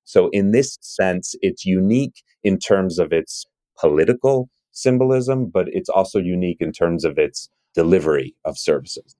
So in this sense, it's unique in terms of its political symbolism, but it's also unique in terms of its delivery of services.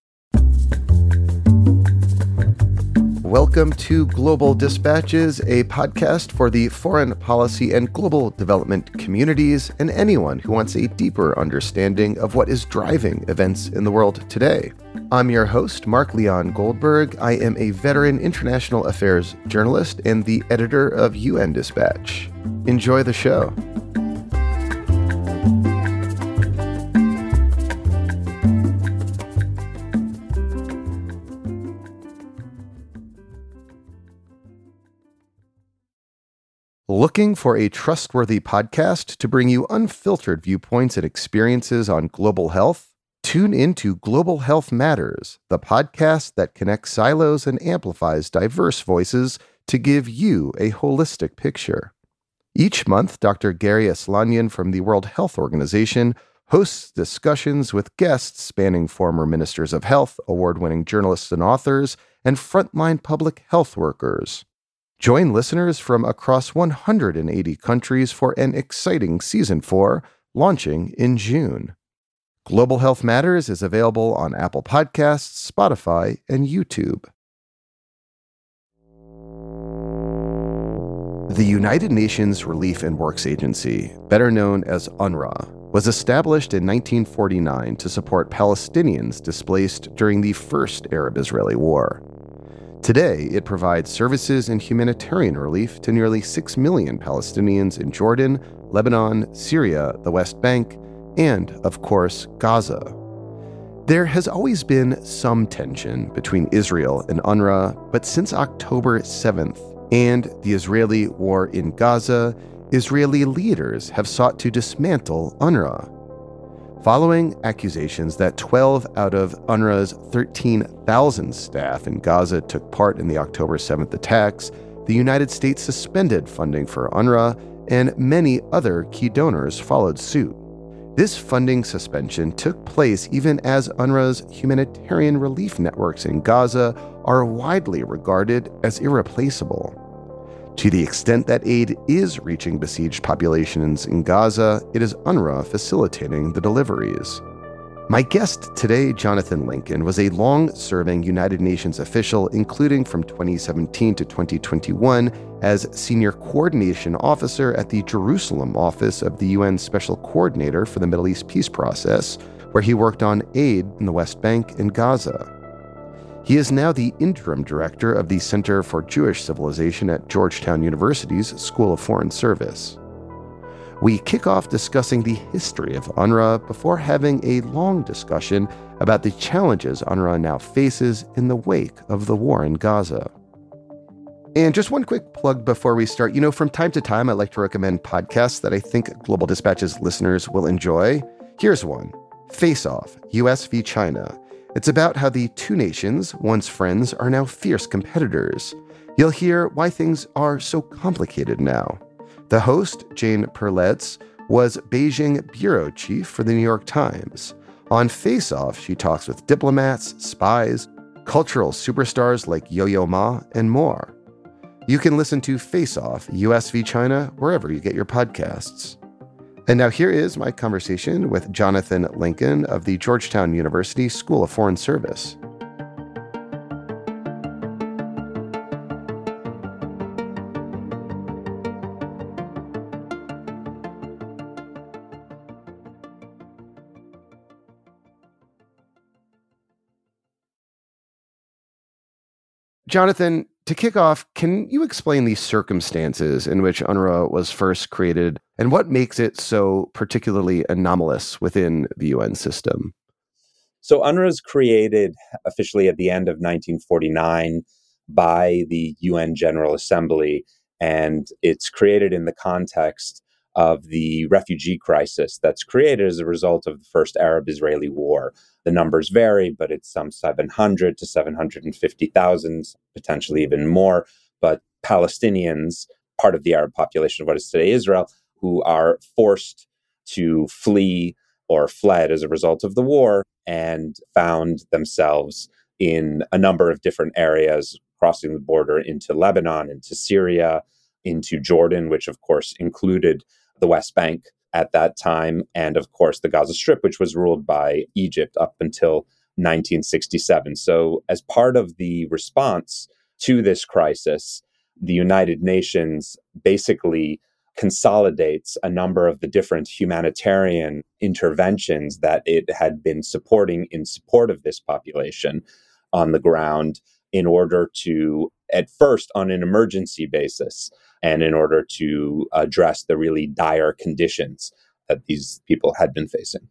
Welcome to Global Dispatches, a podcast for the foreign policy and global development communities and anyone who wants a deeper understanding of what is driving events in the world today. I'm your host, Mark Leon Goldberg. I am a veteran international affairs journalist and the editor of UN Dispatch. Enjoy the show. Looking for a trustworthy podcast to bring you unfiltered viewpoints and experiences on global health? Tune into Global Health Matters, the podcast that connects silos and amplifies diverse voices to give you a holistic picture. Each month, Dr. Gary Aslanyan from the World Health Organization hosts discussions with guests spanning former ministers of health, award-winning journalists and authors, and frontline public health workers. Join listeners from across 180 countries for an exciting Season 4, launching in June. Global Health Matters is available on Apple Podcasts, Spotify, and YouTube. The United Nations Relief and Works Agency, better known as UNRWA, was established in 1949 to support Palestinians displaced during the First Arab-Israeli War. Today, it provides services and humanitarian relief to nearly 6 million Palestinians in Jordan, Lebanon, Syria, the West Bank, and, of course, Gaza. There has always been some tension between Israel and UNRWA, but since October 7th and the Israeli war in Gaza, Israeli leaders have sought to dismantle UNRWA. Following accusations that 12 out of UNRWA's 13,000 staff in Gaza took part in the October 7th attacks, the United States suspended funding for UNRWA, and many other key donors followed suit. This funding suspension took place even as UNRWA's humanitarian relief networks in Gaza are widely regarded as irreplaceable. To the extent that aid is reaching besieged populations in Gaza, it is UNRWA facilitating the deliveries. My guest today, Jonathan Lincoln, was a long-serving United Nations official, including from 2017 to 2021 as Senior Coordination Officer at the Jerusalem office of the UN Special Coordinator for the Middle East Peace Process, where he worked on aid in the West Bank and Gaza. He is now the interim director of the Center for Jewish Civilization at Georgetown University's School of Foreign Service. We kick off discussing the history of UNRWA before having a long discussion about the challenges UNRWA now faces in the wake of the war in Gaza. And just one quick plug before we start. From time to time, I like to recommend podcasts that I think Global Dispatch's listeners will enjoy. Here's one, Face Off, US v. China. It's about how the two nations, once friends, are now fierce competitors. You'll hear why things are so complicated now. The host, Jane Perletz, was Beijing bureau chief for the New York Times. On Face Off, she talks with diplomats, spies, cultural superstars like Yo-Yo Ma, and more. You can listen to Face Off, US v. China, wherever you get your podcasts. And now here is my conversation with Jonathan Lincoln of the Georgetown University School of Foreign Service. Jonathan, to kick off, can you explain the circumstances in which UNRWA was first created and what makes it so particularly anomalous within the UN system? So UNRWA was created officially at the end of 1949 by the UN General Assembly, and it's created in the context of the refugee crisis that's created as a result of the First Arab-Israeli War. The numbers vary, but it's some 700 to 750,000, potentially even more. But Palestinians, part of the Arab population of what is today Israel, who are forced to flee or fled as a result of the war and found themselves in a number of different areas, crossing the border into Lebanon, into Syria, into Jordan, which of course included the West Bank at that time, and of course the Gaza Strip, which was ruled by Egypt up until 1967. So, as part of the response to this crisis, the United Nations basically consolidates a number of the different humanitarian interventions that it had been supporting in support of this population on the ground in order to, at first, on an emergency basis, and in order to address the really dire conditions that these people had been facing.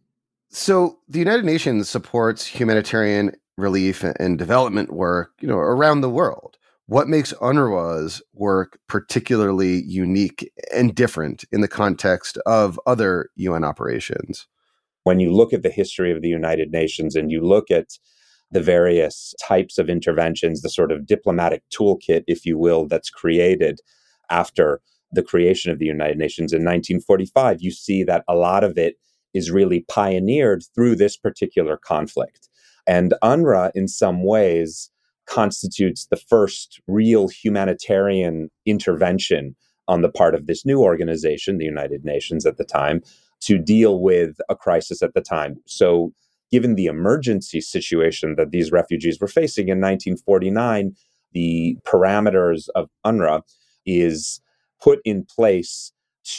So the United Nations supports humanitarian relief and development work, around the world. What makes UNRWA's work particularly unique and different in the context of other UN operations? When you look at the history of the United Nations and you look at the various types of interventions, the sort of diplomatic toolkit, if you will, that's created after the creation of the United Nations in 1945, you see that a lot of it is really pioneered through this particular conflict. And UNRWA, in some ways, constitutes the first real humanitarian intervention on the part of this new organization, the United Nations at the time, to deal with a crisis at the time. So, given the emergency situation that these refugees were facing in 1949, the parameters of UNRWA is put in place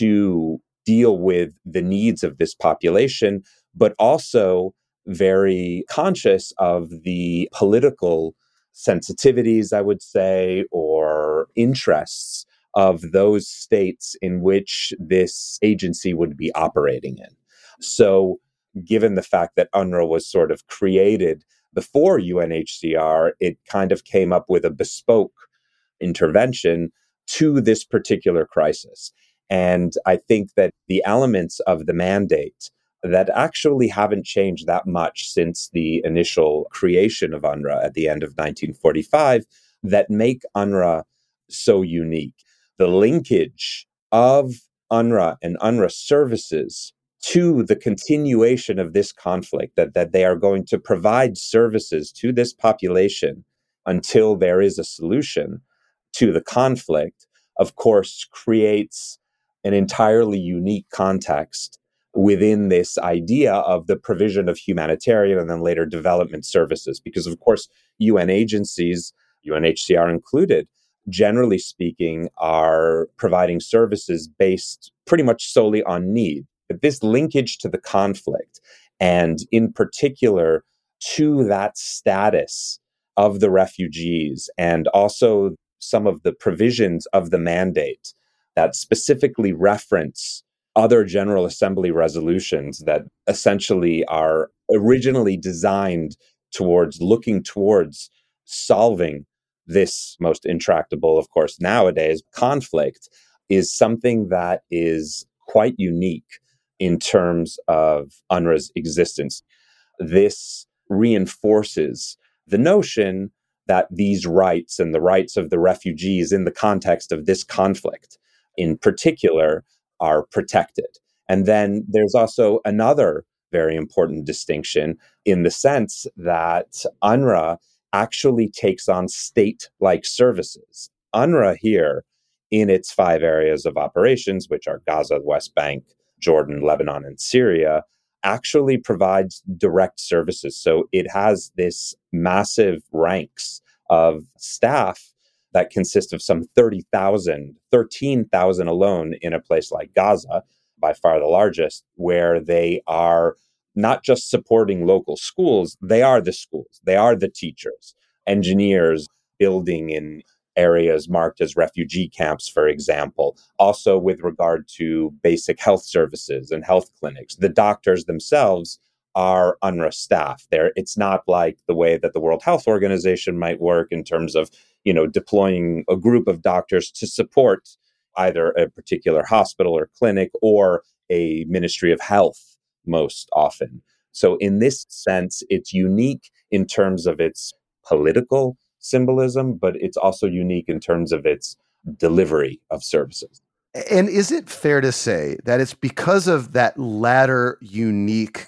to deal with the needs of this population, but also very conscious of the political sensitivities, I would say, or interests of those states in which this agency would be operating in. So, given the fact that UNRWA was sort of created before UNHCR, it kind of came up with a bespoke intervention to this particular crisis. And I think that the elements of the mandate that actually haven't changed that much since the initial creation of UNRWA at the end of 1945 that make UNRWA so unique. The linkage of UNRWA and UNRWA services to the continuation of this conflict, that they are going to provide services to this population until there is a solution to the conflict, of course, creates an entirely unique context within this idea of the provision of humanitarian and then later development services. Because, of course, UN agencies, UNHCR included, generally speaking, are providing services based pretty much solely on need. But this linkage to the conflict, and in particular to that status of the refugees, and also some of the provisions of the mandate that specifically reference other General Assembly resolutions that essentially are originally designed towards looking towards solving this most intractable, of course, nowadays conflict, is something that is quite unique in terms of UNRWA's existence. This reinforces the notion that these rights and the rights of the refugees in the context of this conflict in particular are protected. And then there's also another very important distinction in the sense that UNRWA actually takes on state-like services. UNRWA here, in its 5 areas of operations, which are Gaza, the West Bank, Jordan, Lebanon, and Syria, actually provides direct services. So it has this massive ranks of staff that consist of some 30,000, 13,000 alone in a place like Gaza, by far the largest, where they are not just supporting local schools, they are the schools, they are the teachers, engineers building in areas marked as refugee camps, for example. Also with regard to basic health services and health clinics, the doctors themselves are UNRWA staff. It's not like the way that the World Health Organization might work in terms of, deploying a group of doctors to support either a particular hospital or clinic or a Ministry of Health most often. So in this sense, it's unique in terms of its political symbolism, but it's also unique in terms of its delivery of services. And is it fair to say that it's because of that latter unique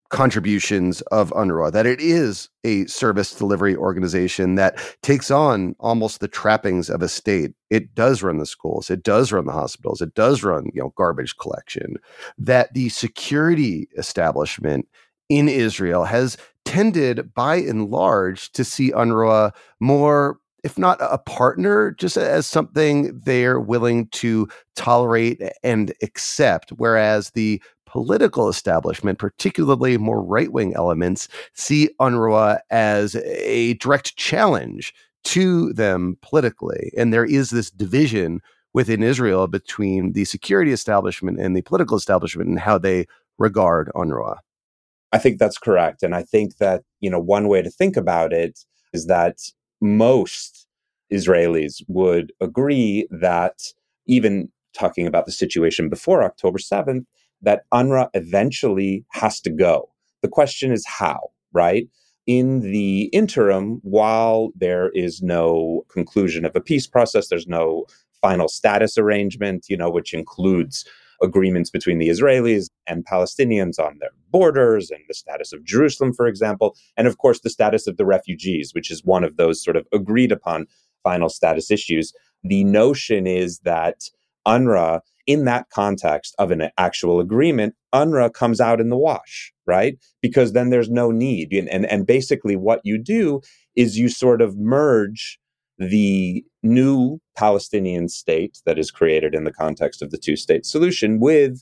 contributions of UNRWA, that it is a service delivery organization that takes on almost the trappings of a state. It does run the schools, it does run the hospitals, it does run, garbage collection, that the security establishment in Israel has tended by and large to see UNRWA more, if not a partner, just as something they're willing to tolerate and accept, whereas the political establishment, particularly more right-wing elements, see UNRWA as a direct challenge to them politically. And there is this division within Israel between the security establishment and the political establishment and how they regard UNRWA. I think that's correct. And I think that, one way to think about it is that most Israelis would agree that, even talking about the situation before October 7th, that UNRWA eventually has to go. The question is how, right? In the interim, while there is no conclusion of a peace process, there's no final status arrangement, which includes agreements between the Israelis and Palestinians on their borders and the status of Jerusalem, for example, and of course the status of the refugees, which is one of those sort of agreed upon final status issues. The notion is that UNRWA, in that context of an actual agreement, UNRWA comes out in the wash, right? Because then there's no need. And basically what you do is you sort of merge the new Palestinian state that is created in the context of the two-state solution with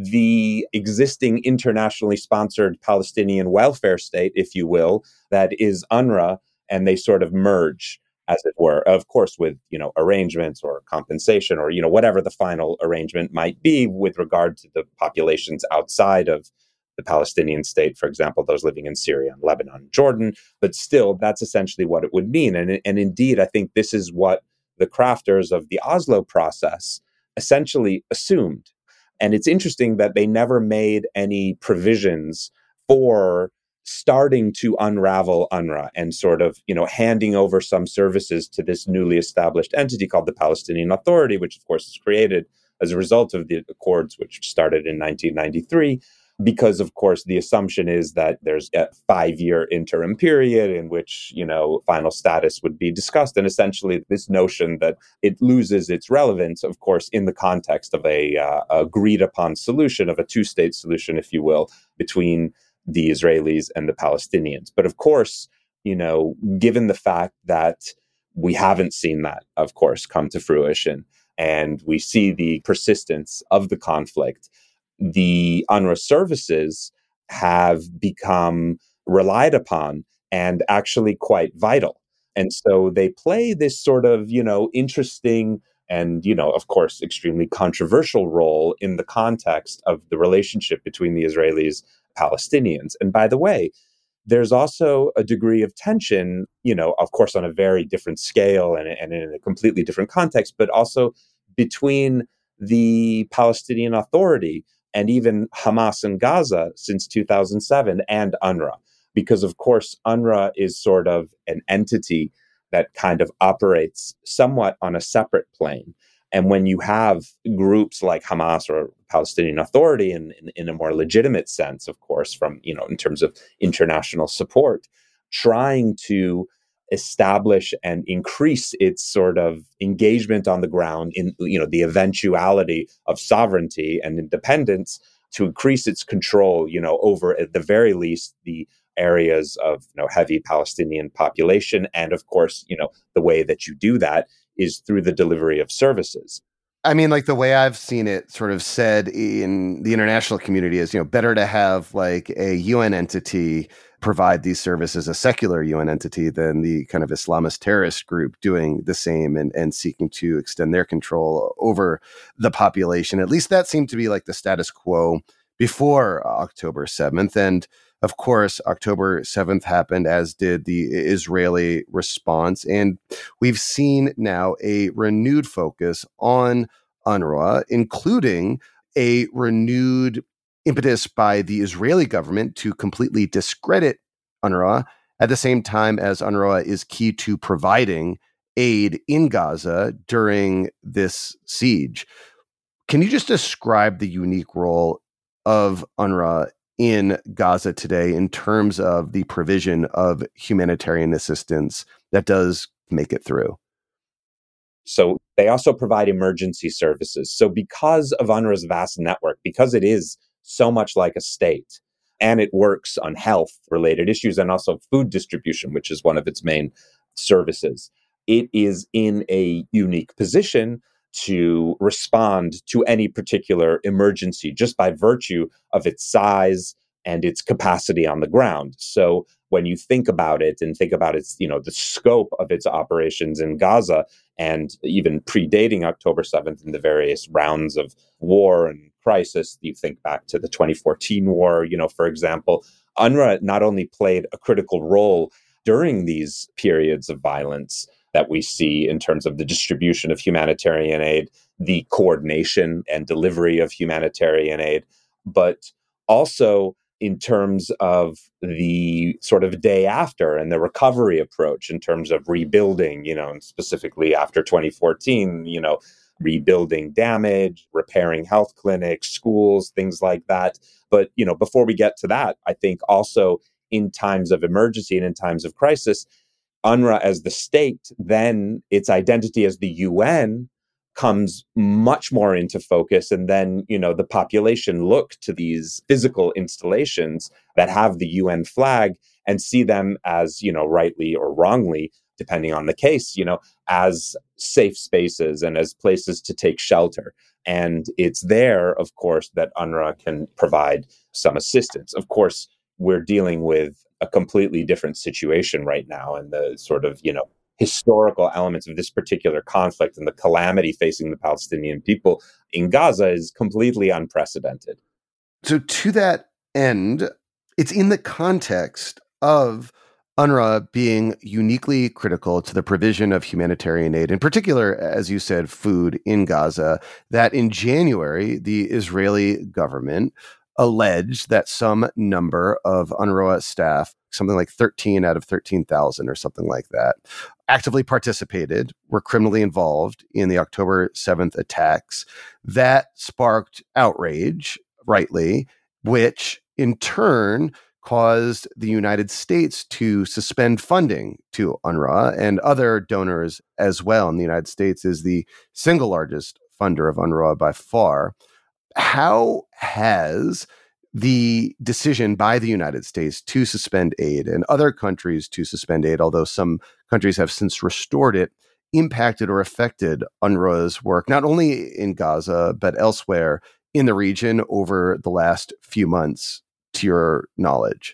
the existing internationally sponsored Palestinian welfare state, if you will, that is UNRWA, and they sort of merge, as it were, of course, with, arrangements or compensation or, whatever the final arrangement might be with regard to the populations outside of the Palestinian state, for example, those living in Syria and Lebanon, Jordan. But still, that's essentially what it would mean. And indeed, I think this is what the crafters of the Oslo process essentially assumed. And it's interesting that they never made any provisions for starting to unravel UNRWA and sort of, handing over some services to this newly established entity called the Palestinian Authority, which of course is created as a result of the accords, which started in 1993. Because, of course, the assumption is that there's a 5-year interim period in which, final status would be discussed. And essentially this notion that it loses its relevance, of course, in the context of a agreed upon solution, of a two-state solution, if you will, between the Israelis and the Palestinians. But of course, given the fact that we haven't seen that, of course, come to fruition, and we see the persistence of the conflict, the UNRWA services have become relied upon and actually quite vital. And so they play this sort of, interesting and, of course, extremely controversial role in the context of the relationship between the Israelis and Palestinians. And by the way, there's also a degree of tension, of course, on a very different scale and in a completely different context, but also between the Palestinian Authority and even Hamas in Gaza since 2007 and UNRWA. Because, of course, UNRWA is sort of an entity that kind of operates somewhat on a separate plane. And when you have groups like Hamas or Palestinian Authority in a more legitimate sense, of course, from, in terms of international support, trying to establish and increase its sort of engagement on the ground in, the eventuality of sovereignty and independence, to increase its control, over at the very least the areas of heavy Palestinian population. And of course, the way that you do that is through the delivery of services. I mean, like the way I've seen it sort of said in the international community is, better to have like a UN entity provide these services, a secular UN entity, than the kind of Islamist terrorist group doing the same and seeking to extend their control over the population. At least that seemed to be like the status quo before October 7th. And of course, October 7th happened, as did the Israeli response. And we've seen now a renewed focus on UNRWA, including a renewed impetus by the Israeli government to completely discredit UNRWA, at the same time as UNRWA is key to providing aid in Gaza during this siege. Can you just describe the unique role of UNRWA in Gaza today in terms of the provision of humanitarian assistance that does make it through? So they also provide emergency services. So because of UNRWA's vast network, because it is so much like a state, and it works on health related issues and also food distribution, which is one of its main services, it is in a unique position to respond to any particular emergency just by virtue of its size and its capacity on the ground. So when you think about it and think about its, the scope of its operations in Gaza, and even predating October 7th in the various rounds of war and crisis, you think back to the 2014 war, for example, UNRWA not only played a critical role during these periods of violence that we see in terms of the distribution of humanitarian aid, the coordination and delivery of humanitarian aid, but also in terms of the sort of day after and the recovery approach in terms of rebuilding, and specifically after 2014, rebuilding damage, repairing health clinics, schools, things like that. But, before we get to that, I think also in times of emergency and in times of crisis, UNRWA as the state, then its identity as the UN comes much more into focus. And then, the population look to these physical installations that have the UN flag and see them as, rightly or wrongly, depending on the case, as safe spaces and as places to take shelter. And it's there, of course, that UNRWA can provide some assistance. Of course, we're dealing with a completely different situation right now, and the sort of, historical elements of this particular conflict and the calamity facing the Palestinian people in Gaza is completely unprecedented. So to that end, it's in the context of UNRWA being uniquely critical to the provision of humanitarian aid, in particular, as you said, food in Gaza, that in January, the Israeli government alleged that some number of UNRWA staff, something like 13 out of 13,000 or something like that, actively participated, were criminally involved in the October 7th attacks. That sparked outrage, rightly, which in turn caused the United States to suspend funding to UNRWA and other donors as well. And the United States is the single largest funder of UNRWA by far. How has the decision by the United States to suspend aid and other countries to suspend aid, although some countries have since restored it, impacted or affected UNRWA's work, not only in Gaza, but elsewhere in the region over the last few months, to your knowledge?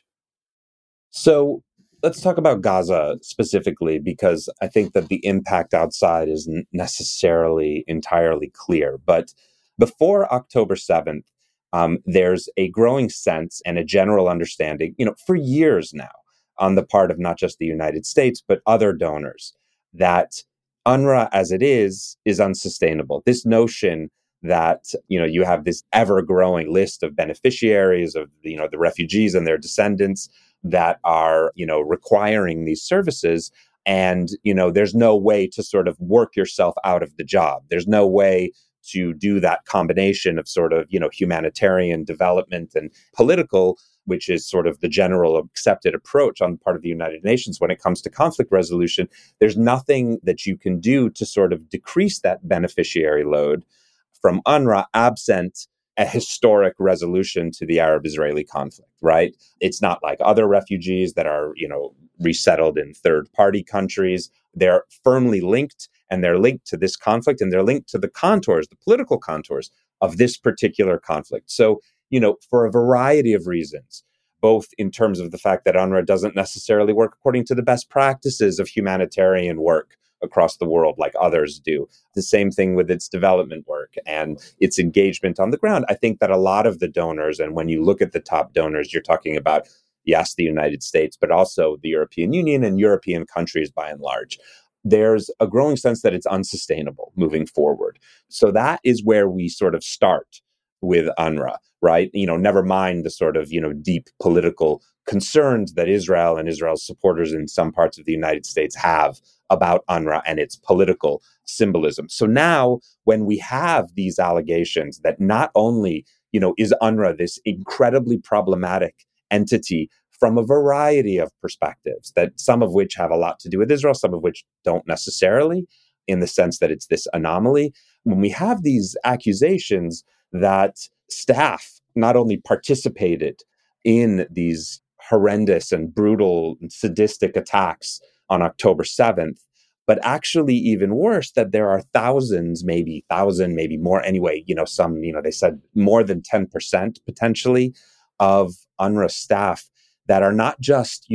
So let's talk about Gaza specifically, because I think that the impact outside isn't necessarily entirely clear. But before October 7th, there's a growing sense and a general understanding, for years now, on the part of not just the United States, but other donors, that UNRWA as it is unsustainable. This notion that, you have this ever-growing list of beneficiaries of, the refugees and their descendants that are, requiring these services. And, there's no way to sort of work yourself out of the job. There's no way to do that combination of sort of, humanitarian development and political, which is sort of the general accepted approach on the part of the United Nations when it comes to conflict resolution. There's nothing that you can do to sort of decrease that beneficiary load from UNRWA absent a historic resolution to the Arab-Israeli conflict, right? It's not like other refugees that are, resettled in third-party countries. They're firmly linked, and they're linked to this conflict, and they're linked to the contours, the political contours of this particular conflict. So, for a variety of reasons, both in terms of the fact that UNRWA doesn't necessarily work according to the best practices of humanitarian work across the world like others do. The same thing with its development work and its engagement on the ground. I think that a lot of the donors, and when you look at the top donors, you're talking about, yes, the United States, but also the European Union and European countries by and large. There's a growing sense that it's unsustainable moving forward. So that is where we sort of start with UNRWA, right? Never mind the sort of, deep political concerns that Israel and Israel's supporters in some parts of the United States have about UNRWA and its political symbolism. So now, when we have these allegations that not only is UNRWA this incredibly problematic entity from a variety of perspectives, that some of which have a lot to do with Israel, some of which don't necessarily, in the sense that it's this anomaly. When we have these accusations that staff not only participated in these horrendous and brutal and sadistic attacks on October 7th, but actually even worse, that there are thousands, maybe thousand, maybe more anyway, some, they said more than 10% potentially of UNRWA staff that are not just,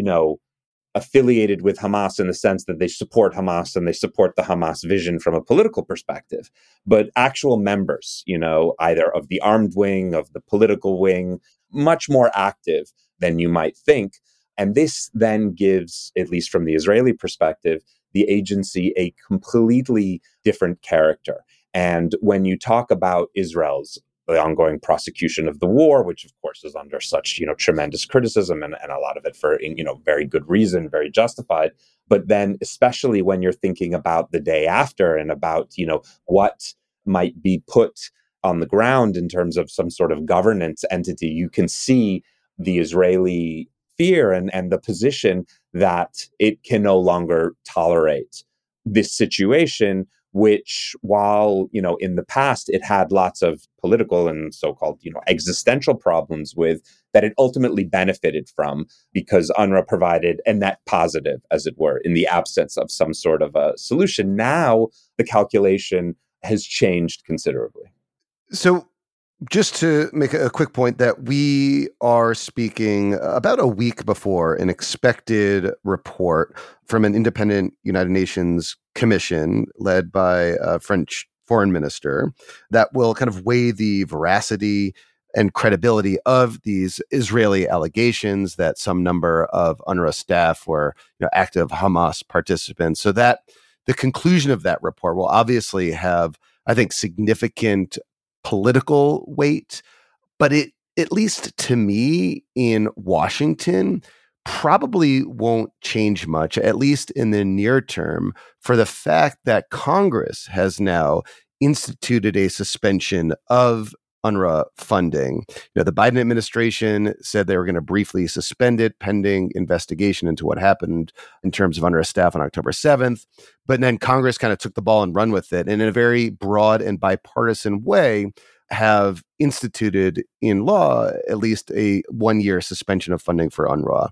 affiliated with Hamas in the sense that they support Hamas and they support the Hamas vision from a political perspective, but actual members, either of the armed wing, of the political wing, much more active than you might think. And this then gives, at least from the Israeli perspective, the agency a completely different character. And when you talk about Israel's the ongoing prosecution of the war, which of course is under such, tremendous criticism and a lot of it for, very good reason, very justified. But then especially when you're thinking about the day after and about, what might be put on the ground in terms of some sort of governance entity, you can see the Israeli fear and the position that it can no longer tolerate this situation, which, while, in the past it had lots of political and so-called, existential problems with, that it ultimately benefited from, because UNRWA provided a net positive, as it were, in the absence of some sort of a solution. Now the calculation has changed considerably. So just to make a quick point, that we are speaking about a week before an expected report from an independent United Nations commission led by a French foreign minister that will kind of weigh the veracity and credibility of these Israeli allegations that some number of UNRWA staff were, active Hamas participants. So that the conclusion of that report will obviously have, I think, significant political weight, but it, at least to me in Washington, probably won't change much, at least in the near term, for the fact that Congress has now instituted a suspension of UNRWA funding. The Biden administration said they were going to briefly suspend it pending investigation into what happened in terms of UNRWA staff on October 7th. But then Congress kind of took the ball and run with it, and in a very broad and bipartisan way have instituted in law at least a 1-year suspension of funding for UNRWA.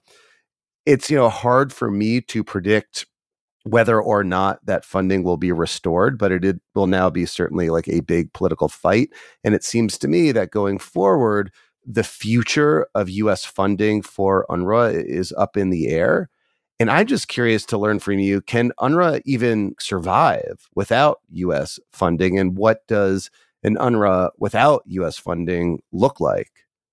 It's, hard for me to predict whether or not that funding will be restored, but it will now be certainly like a big political fight. And it seems to me that going forward, the future of U.S. funding for UNRWA is up in the air. And I'm just curious to learn from you, can UNRWA even survive without U.S. funding? And what does an UNRWA without U.S. funding look like?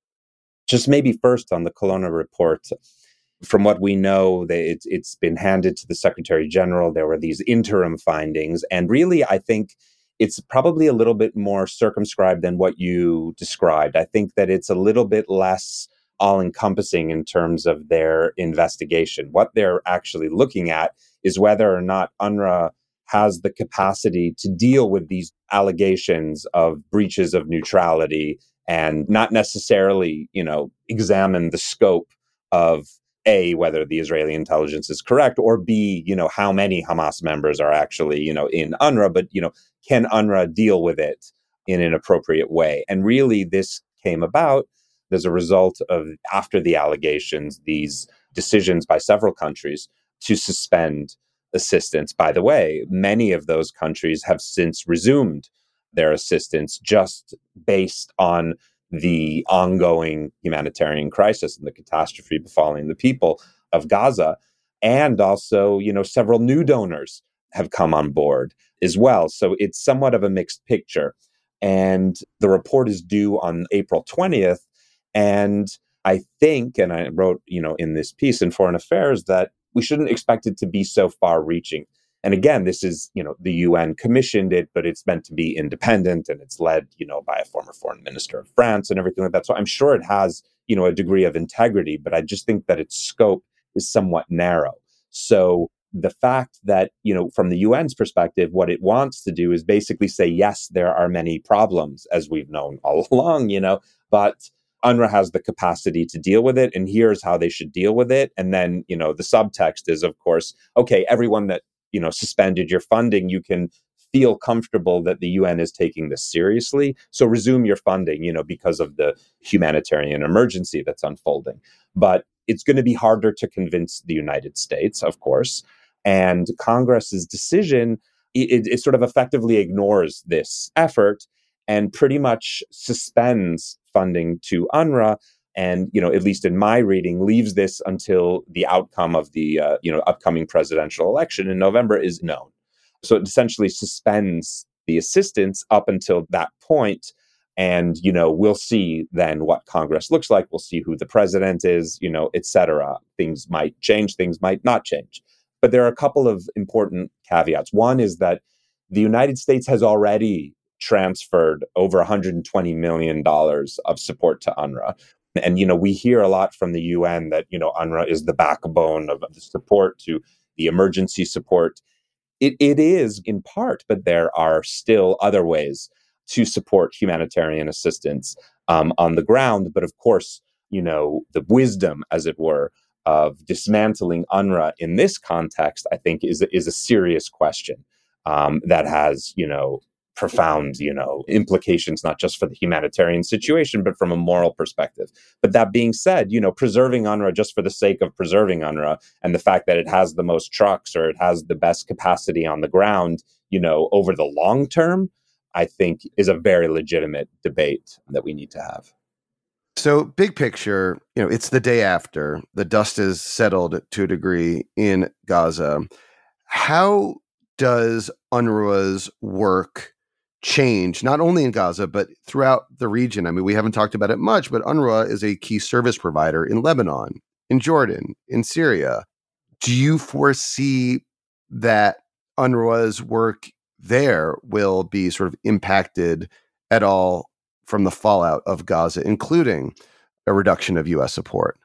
Just maybe first on the Colonna report. From what we know, it's been handed to the Secretary General. There were these interim findings. And really, I think it's probably a little bit more circumscribed than what you described. I think that it's a little bit less all-encompassing in terms of their investigation. What they're actually looking at is whether or not UNRWA has the capacity to deal with these allegations of breaches of neutrality, and not necessarily, examine the scope of A, whether the Israeli intelligence is correct, or B, how many Hamas members are actually, in UNRWA, but, can UNRWA deal with it in an appropriate way? And really, this came about as a result of, after the allegations, these decisions by several countries to suspend assistance. By the way, many of those countries have since resumed their assistance just based on the ongoing humanitarian crisis and the catastrophe befalling the people of Gaza. And also, several new donors have come on board as well. So it's somewhat of a mixed picture. And the report is due on April 20th. And I think, and I wrote, in this piece in Foreign Affairs, that we shouldn't expect it to be so far reaching. And again, this is, the UN commissioned it, but it's meant to be independent, and it's led, by a former foreign minister of France and everything like that. So I'm sure it has, a degree of integrity, but I just think that its scope is somewhat narrow. So the fact that, from the UN's perspective, what it wants to do is basically say, yes, there are many problems, as we've known all along, but UNRWA has the capacity to deal with it, and here's how they should deal with it. And then, the subtext is, of course, okay, everyone that, suspended your funding, you can feel comfortable that the UN is taking this seriously. So resume your funding, because of the humanitarian emergency that's unfolding. But it's going to be harder to convince the United States, of course. And Congress's decision, it sort of effectively ignores this effort and pretty much suspends funding to UNRWA. And, at least in my reading, leaves this until the outcome of the, upcoming presidential election in November is known. So it essentially suspends the assistance up until that point. And, we'll see then what Congress looks like. We'll see who the president is, et cetera. Things might change, things might not change. But there are a couple of important caveats. One is that the United States has already transferred over $120 million of support to UNRWA. And, we hear a lot from the UN that, UNRWA is the backbone of the support to the emergency support. It is in part, but there are still other ways to support humanitarian assistance on the ground. But of course, the wisdom, as it were, of dismantling UNRWA in this context, I think, is a serious question that has, profound, implications, not just for the humanitarian situation, but from a moral perspective. But that being said, preserving UNRWA just for the sake of preserving UNRWA and the fact that it has the most trucks or it has the best capacity on the ground, over the long term, I think is a very legitimate debate that we need to have. So big picture, it's the day after. The dust is settled to a degree in Gaza. How does UNRWA's work change, not only in Gaza, but throughout the region? I mean, we haven't talked about it much, but UNRWA is a key service provider in Lebanon, in Jordan, in Syria. Do you foresee that UNRWA's work there will be sort of impacted at all from the fallout of Gaza, including a reduction of U.S. support?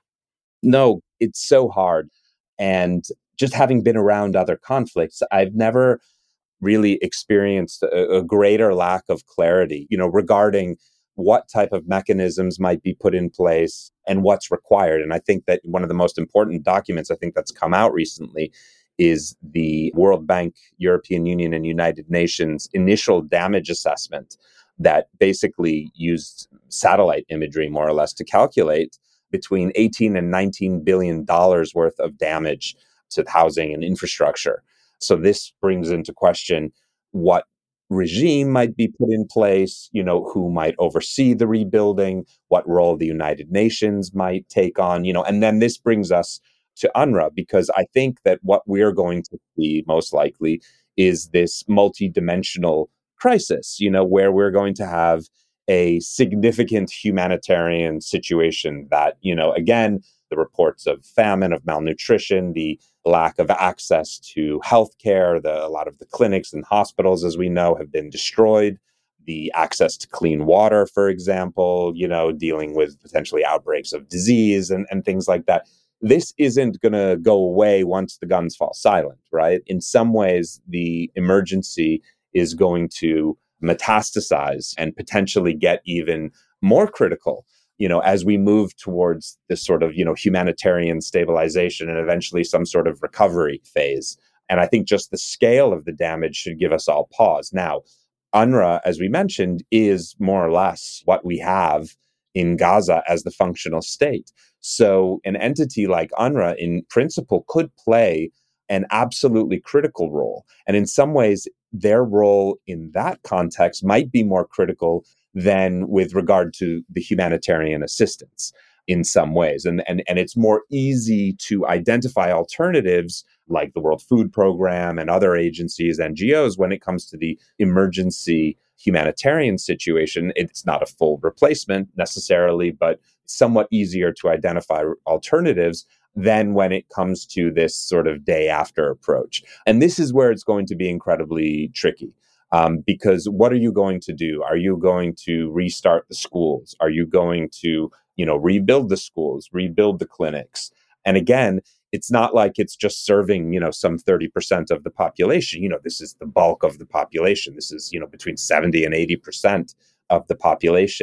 No, it's so hard. And just having been around other conflicts, I've never really experienced a greater lack of clarity, regarding what type of mechanisms might be put in place and what's required. And I think that one of the most important documents I think that's come out recently is the World Bank, European Union, and United Nations initial damage assessment that basically used satellite imagery, more or less, to calculate between 18 and $19 billion worth of damage to housing and infrastructure. So this brings into question what regime might be put in place, who might oversee the rebuilding, what role the United Nations might take on, and then this brings us to UNRWA, because I think that what we're going to see most likely is this multidimensional crisis, where we're going to have a significant humanitarian situation that, again, the reports of famine, of malnutrition, the lack of access to healthcare, a lot of the clinics and hospitals, as we know, have been destroyed. The access to clean water, for example, dealing with potentially outbreaks of disease and things like that. This isn't going to go away once the guns fall silent, right? In some ways, the emergency is going to metastasize and potentially get even more critical, as we move towards this sort of, humanitarian stabilization and eventually some sort of recovery phase. And I think just the scale of the damage should give us all pause. Now, UNRWA, as we mentioned, is more or less what we have in Gaza as the functional state. So an entity like UNRWA, in principle, could play an absolutely critical role. And in some ways, their role in that context might be more critical than with regard to the humanitarian assistance in some ways. And it's more easy to identify alternatives like the World Food Program and other agencies, NGOs, when it comes to the emergency humanitarian situation. It's not a full replacement necessarily, but somewhat easier to identify alternatives than when it comes to this sort of day after approach. And this is where it's going to be incredibly tricky. Because what are you going to do? Are you going to restart the schools? Are you going to, rebuild the schools, rebuild the clinics? And again, it's not like it's just serving, some 30% of the population. This is the bulk of the population. This is, between 70 and 80% of the population.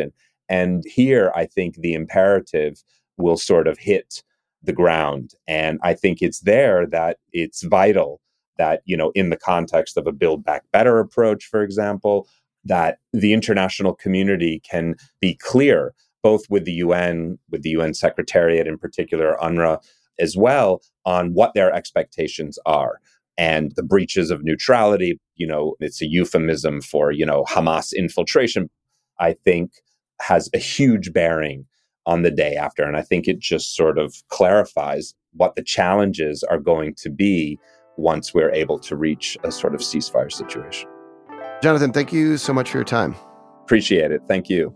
And here, I think the imperative will sort of hit the ground. And I think it's there that it's vital that, in the context of a Build Back Better approach, for example, that the international community can be clear, both with the UN Secretariat in particular, UNRWA as well, on what their expectations are. And the breaches of neutrality, it's a euphemism for, Hamas infiltration, I think has a huge bearing on the day after. And I think it just sort of clarifies what the challenges are going to be once we're able to reach a sort of ceasefire situation. Jonathan, thank you so much for your time. Appreciate it. Thank you.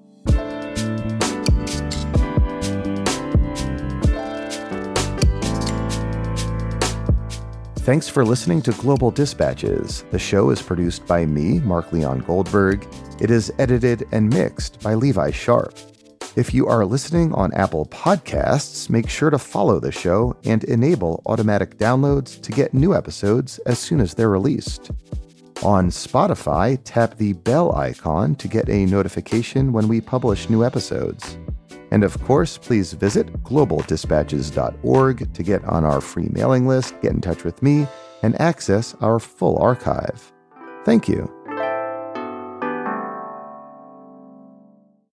Thanks for listening to Global Dispatches. The show is produced by me, Mark Leon Goldberg. It is edited and mixed by Levi Sharp. If you are listening on Apple Podcasts, make sure to follow the show and enable automatic downloads to get new episodes as soon as they're released. On Spotify, tap the bell icon to get a notification when we publish new episodes. And of course, please visit globaldispatches.org to get on our free mailing list, get in touch with me, and access our full archive. Thank you.